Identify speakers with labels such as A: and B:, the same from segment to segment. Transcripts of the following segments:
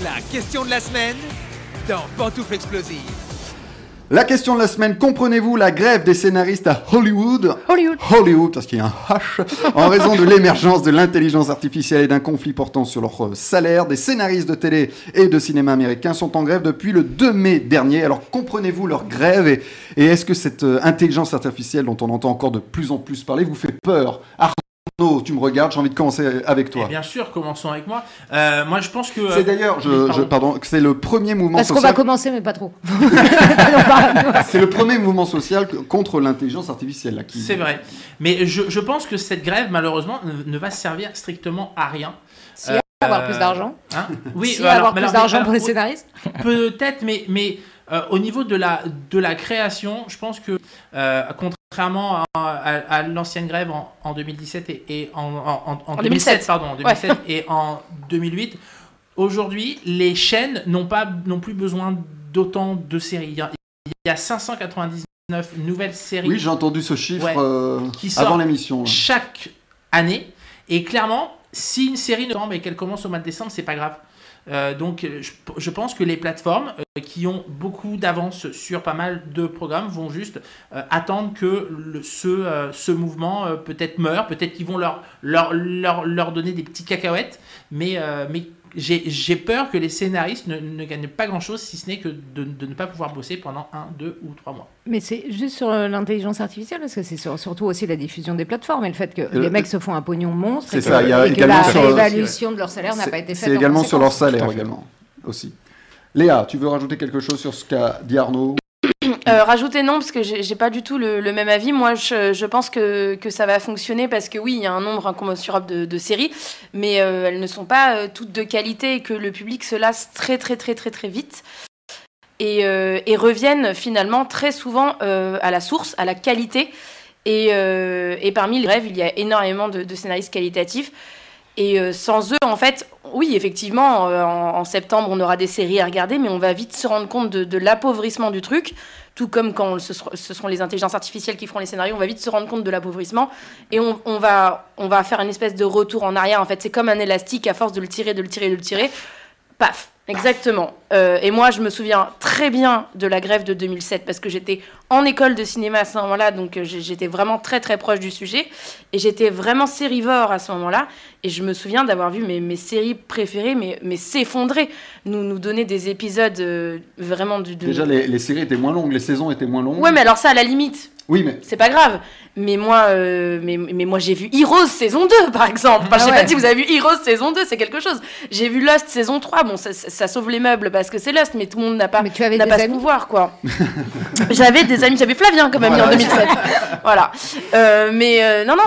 A: La question de la semaine dans Pantoufles Explosives.
B: La question de la semaine, comprenez-vous la grève des scénaristes à Hollywood, parce qu'il y a un H, en raison de l'émergence de l'intelligence artificielle et d'un conflit portant sur leur salaire. Des scénaristes de télé et de cinéma américains sont en grève depuis le 2 mai dernier. Alors comprenez-vous leur grève et est-ce que cette intelligence artificielle dont on entend encore de plus en plus parler vous fait peur? Arnaud, tu me regardes, j'ai envie de commencer avec toi.
C: Et bien sûr, commençons avec moi. Moi, je pense que...
B: C'est d'ailleurs, c'est le premier mouvement social...
D: Parce qu'on va commencer, mais pas trop.
B: C'est le premier mouvement social contre l'intelligence artificielle. Là,
C: C'est vrai. Mais je pense que cette grève, malheureusement, ne va servir strictement à rien.
D: Si avoir plus d'argent.
C: Hein oui,
D: si avoir plus d'argent pour les scénaristes.
C: Peut-être, mais au niveau de la création, je pense que contrairement à l'ancienne grève en 2017 et en 2007, et en 2008, aujourd'hui, les chaînes n'ont plus besoin d'autant de séries. Il y a 599 nouvelles séries.
B: Oui, j'ai entendu ce chiffre qui avant l'émission.
C: Chaque année. Et clairement, si une série ne tombe et qu'elle commence au mois de décembre, c'est pas grave. Donc je pense que les plateformes qui ont beaucoup d'avance sur pas mal de programmes vont juste attendre que ce mouvement peut-être meure, peut-être qu'ils vont leur donner des petites cacahuètes, mais j'ai peur que les scénaristes ne gagnent pas grand-chose, si ce n'est que de ne pas pouvoir bosser pendant 1, 2 ou 3 mois.
D: Mais c'est juste sur l'intelligence artificielle, parce que c'est surtout aussi la diffusion des plateformes et le fait que les mecs se font un pognon monstre et que la réévaluation de leur salaire n'a pas été faite.
B: C'est également sur leur salaire également, aussi. Léa, tu veux rajouter quelque chose sur ce qu'a dit Arnaud ?
E: Rajouter non, parce que j'ai pas du tout le même avis. Moi, je pense que ça va fonctionner parce que oui, il y a un nombre incommensurable de séries, mais elles ne sont pas toutes de qualité et que le public se lasse très très très très très vite et reviennent finalement très souvent à la source, à la qualité. Et parmi les rêves, il y a énormément de scénaristes qualitatifs. Et sans eux, en fait, oui, effectivement, en septembre, on aura des séries à regarder, mais on va vite se rendre compte de l'appauvrissement du truc, tout comme quand ce seront les intelligences artificielles qui feront les scénarios, on va vite se rendre compte de l'appauvrissement, et on va faire une espèce de retour en arrière. En fait, c'est comme un élastique, à force de le tirer, paf, exactement. Et moi, je me souviens très bien de la grève de 2007 parce que j'étais en école de cinéma à ce moment-là, donc j'étais vraiment très très proche du sujet et j'étais vraiment sérivore à ce moment-là. Et je me souviens d'avoir vu mes séries préférées mais s'effondrer, nous donner des épisodes vraiment Déjà,
B: les séries étaient moins longues, les saisons étaient moins longues.
E: Ouais, mais alors ça, à la limite.
B: Oui, mais...
E: C'est pas grave. Mais moi, j'ai vu Heroes saison 2, par exemple. Enfin, je sais pas si vous avez vu Heroes saison 2, c'est quelque chose. J'ai vu Lost saison 3. Bon, ça sauve les meubles parce que c'est Lost, mais tout le monde n'a pas ce pouvoir, quoi. J'avais des amis, j'avais Flavien quand même en 2007. Voilà. Non,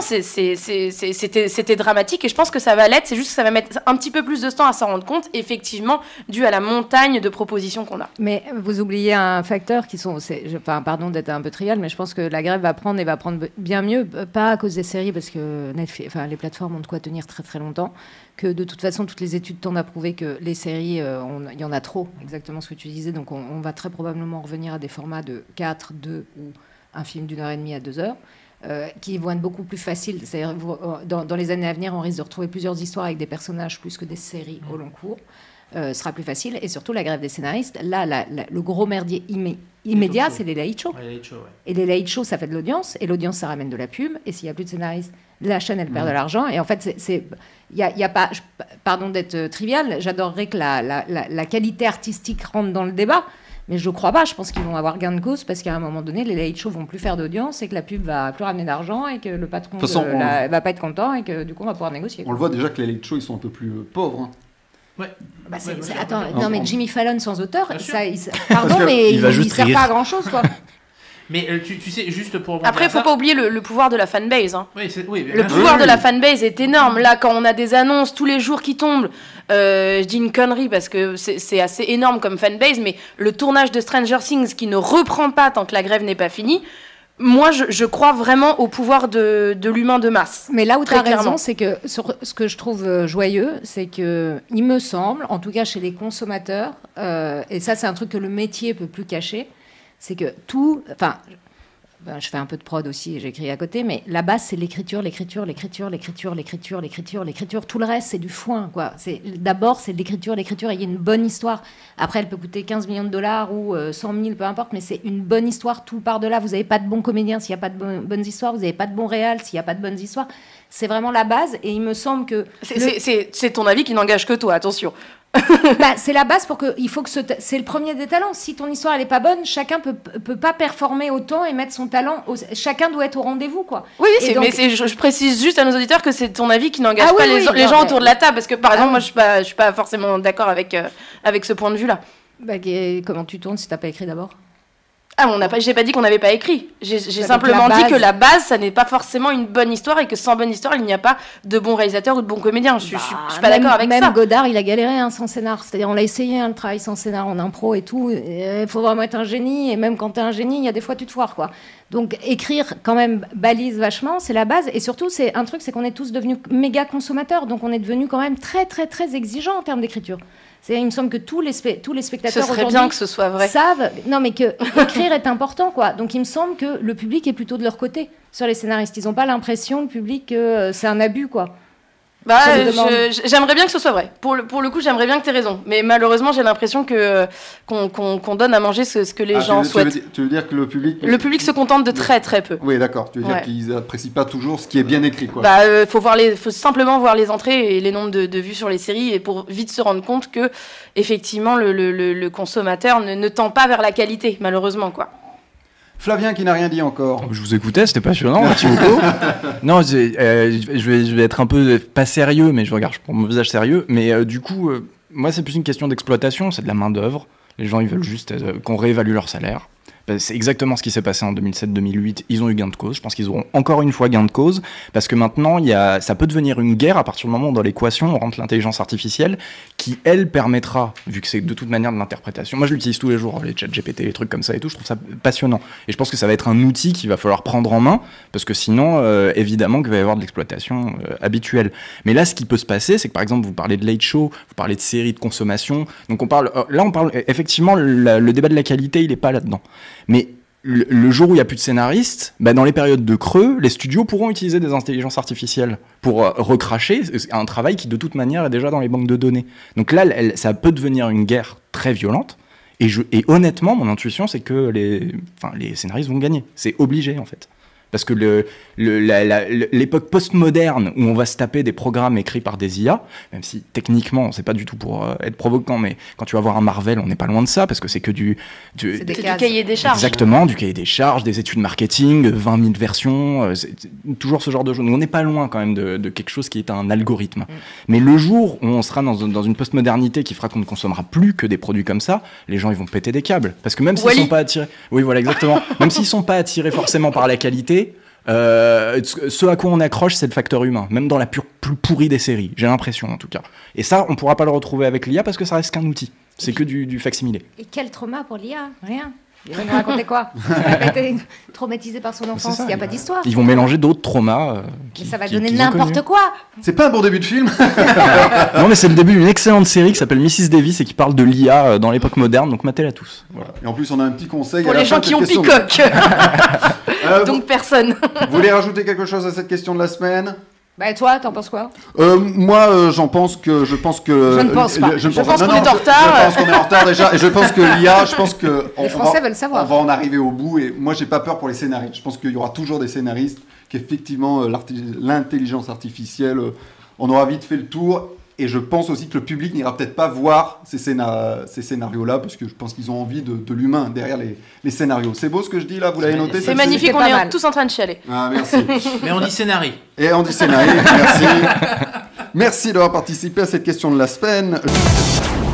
E: c'était dramatique et je pense que ça va l'être. C'est juste que ça va mettre un petit peu plus de temps à s'en rendre compte, effectivement, dû à la montagne de propositions qu'on a. Mais
D: vous oubliez un facteur qui sont... pardon d'être un peu trivial, mais je pense que la grève va prendre bien mieux, pas à cause des séries, parce que les plateformes ont de quoi tenir très très longtemps, que de toute façon toutes les études tendent à prouver que les séries, il y en a trop, exactement ce que tu disais, donc on va très probablement revenir à des formats de 4, 2 ou un film d'1h30 à 2 heures, qui vont être beaucoup plus faciles. C'est-à-dire, dans les années à venir, on risque de retrouver plusieurs histoires avec des personnages plus que des séries au long cours. Sera plus facile, et surtout la grève des scénaristes, là, le gros merdier immédiat, c'est les late shows. Et les late shows, ça fait de l'audience, et l'audience, ça ramène de la pub, et s'il n'y a plus de scénaristes, la chaîne, elle perd de l'argent, et en fait, il y a pas, pardon d'être trivial, j'adorerais que la qualité artistique rentre dans le débat, mais je ne crois pas. Je pense qu'ils vont avoir gain de cause parce qu'à un moment donné, les late shows vont plus faire d'audience et que la pub va plus ramener d'argent et que le patron va pas être content et que du coup, on va pouvoir négocier.
B: On le voit déjà que les late shows, ils sont un peu plus pauvres.
C: Ouais.
D: Attends, non mais Jimmy Fallon sans auteur, pardon, mais il ne sert pas à grand chose, quoi.
C: Mais tu sais, juste pour...
E: Après, il ne faut pas oublier le pouvoir de la fanbase. Hein.
C: Oui,
E: le pouvoir de la fanbase est énorme. Là, quand on a des annonces tous les jours qui tombent, je dis une connerie parce que c'est assez énorme comme fanbase, mais le tournage de Stranger Things qui ne reprend pas tant que la grève n'est pas finie, moi, je crois vraiment au pouvoir de l'humain de masse.
D: Mais là où tu as raison, c'est que ce que je trouve joyeux, c'est que il me semble, en tout cas chez les consommateurs, et ça c'est un truc que le métier peut plus cacher, c'est que je fais un peu de prod aussi, j'écris à côté, mais la base, c'est l'écriture. Tout le reste, c'est du foin, quoi. D'abord, c'est l'écriture, et il y a une bonne histoire. Après, elle peut coûter 15 millions de dollars ou 100 000, peu importe, mais c'est une bonne histoire, tout part de là. Vous n'avez pas de bons comédiens s'il n'y a pas de bonnes histoires, vous n'avez pas de bons réals s'il n'y a pas de bonnes histoires. C'est vraiment la base, et il me semble que...
E: C'est ton avis qui n'engage que toi, attention.
D: C'est la base pour que c'est le premier des talents. Si ton histoire elle est pas bonne, chacun peut pas performer autant et mettre son talent. Chacun doit être au rendez-vous, quoi.
E: Oui, je précise juste à nos auditeurs que c'est ton avis qui n'engage pas les gens autour de la table, parce que par exemple moi je suis pas forcément d'accord avec ce point de vue là.
D: Comment tu tournes si t'as pas écrit d'abord?
E: J'ai pas dit qu'on n'avait pas écrit. J'ai simplement dit que la base, ça n'est pas forcément une bonne histoire et que sans bonne histoire, il n'y a pas de bons réalisateurs ou de bons comédiens. Je suis pas d'accord avec ça.
D: Même Godard, il a galéré sans scénar. C'est-à-dire, on l'a essayé le travail sans scénar en impro et tout. Il faut vraiment être un génie. Et même quand t'es un génie, il y a des fois, tu te foires, quoi. Donc, écrire, quand même, balise vachement, c'est la base. Et surtout, c'est un truc, c'est qu'on est tous devenus méga consommateurs. Donc, on est devenus quand même très, très, très exigeants en termes d'écriture. Il me semble que tous les spectateurs
E: ce serait bien que ce soit vrai.
D: Savent que écrire est important, quoi. Donc il me semble que le public est plutôt de leur côté sur les scénaristes. Ils n'ont pas l'impression, le public, que c'est un abus, quoi.
E: J'aimerais bien que ce soit vrai. Pour le coup, j'aimerais bien que tu aies raison. Mais malheureusement, j'ai l'impression qu'on donne à manger ce que les gens souhaitent.
B: Tu veux dire que le public...
E: Le public se contente de très très peu.
B: Oui, d'accord. Tu veux dire qu'ils n'apprécient pas toujours ce qui est bien écrit, quoi.
E: Faut simplement voir les entrées et les nombres de vues sur les séries et pour vite se rendre compte que effectivement le consommateur ne tend pas vers la qualité, malheureusement, quoi.
B: Flavien qui n'a rien dit encore.
F: Je vous écoutais, c'était passionnant, merci beaucoup. Non, je vais être un peu, pas sérieux, mais je prends mon visage sérieux. Mais du coup, moi, c'est plus une question d'exploitation, c'est de la main-d'œuvre. Les gens, ils veulent juste qu'on réévalue leur salaire. C'est exactement ce qui s'est passé en 2007-2008. Ils ont eu gain de cause. Je pense qu'ils auront encore une fois gain de cause. Parce que maintenant, ça peut devenir une guerre à partir du moment où dans l'équation, on rentre l'intelligence artificielle qui, elle, permettra, vu que c'est de toute manière de l'interprétation. Moi, je l'utilise tous les jours, les chats GPT, les trucs comme ça et tout. Je trouve ça passionnant. Et je pense que ça va être un outil qu'il va falloir prendre en main. Parce que sinon, évidemment, qu'il va y avoir de l'exploitation habituelle. Mais là, ce qui peut se passer, c'est que par exemple, vous parlez de late show, vous parlez de séries de consommation. Donc, on parle effectivement, le débat de la qualité, il n'est pas là-dedans. Mais le jour où il n'y a plus de scénaristes, dans les périodes de creux, les studios pourront utiliser des intelligences artificielles pour recracher un travail qui de toute manière est déjà dans les banques de données. Donc là, ça peut devenir une guerre très violente. Et honnêtement, mon intuition, c'est que les scénaristes vont gagner. C'est obligé, en fait. Parce que l'époque postmoderne où on va se taper des programmes écrits par des IA, même si techniquement, c'est pas du tout pour être provoquant, mais quand tu vas voir un Marvel, on n'est pas loin de ça, parce que c'est que
E: c'est du cahier des charges.
F: Exactement, du cahier des charges, des études marketing, 20 000 versions, c'est toujours ce genre de choses. On n'est pas loin quand même de quelque chose qui est un algorithme. Mais le jour où on sera dans une postmodernité qui fera qu'on ne consommera plus que des produits comme ça, les gens ils vont péter des câbles. Parce que même s'ils sont pas attirés... Oui, voilà, exactement. Même s'ils sont pas attirés forcément par la qualité, ce à quoi on accroche, c'est le facteur humain, même dans la plus pourrie des séries, j'ai l'impression en tout cas. Et ça, on pourra pas le retrouver avec l'IA parce que ça reste qu'un outil, c'est que du facsimilé.
D: Et quel trauma pour l'IA? Rien. Il va nous raconter quoi? Il a été traumatisé par son enfance, il n'y a pas d'histoire.
F: Ils vont mélanger d'autres traumas.
D: Ça va donner n'importe quoi.
B: C'est pas un bon début de film.
F: Non, mais c'est le début d'une excellente série qui s'appelle Mrs. Davis et qui parle de l'IA dans l'époque moderne, donc matez-la tous.
B: Voilà. Et en plus, on a un petit conseil.
E: Pour les gens qui ont Peacock. Donc personne.
B: Vous voulez rajouter quelque chose à cette question de la semaine?
D: Et toi, t'en penses quoi?
B: Moi, je pense que...
E: Je ne pense pas. Je pense qu'on est en retard.
B: Je pense qu'on est en retard déjà. Et je pense que l'IA,
D: les Français veulent savoir.
B: On va en arriver au bout. Et moi, j'ai pas peur pour les scénaristes. Je pense qu'il y aura toujours des scénaristes qu'effectivement, l'intelligence artificielle, on aura vite fait le tour. Et je pense aussi que le public n'ira peut-être pas voir ces scénarios-là, parce que je pense qu'ils ont envie de l'humain derrière les scénarios. C'est beau ce que je dis là, vous l'avez noté?
E: C'est magnifique, on est tous en train de chialer.
B: Ah, merci.
C: Mais on dit scénarii.
B: Et on dit scénarii, merci. Merci d'avoir participé à cette question de la semaine.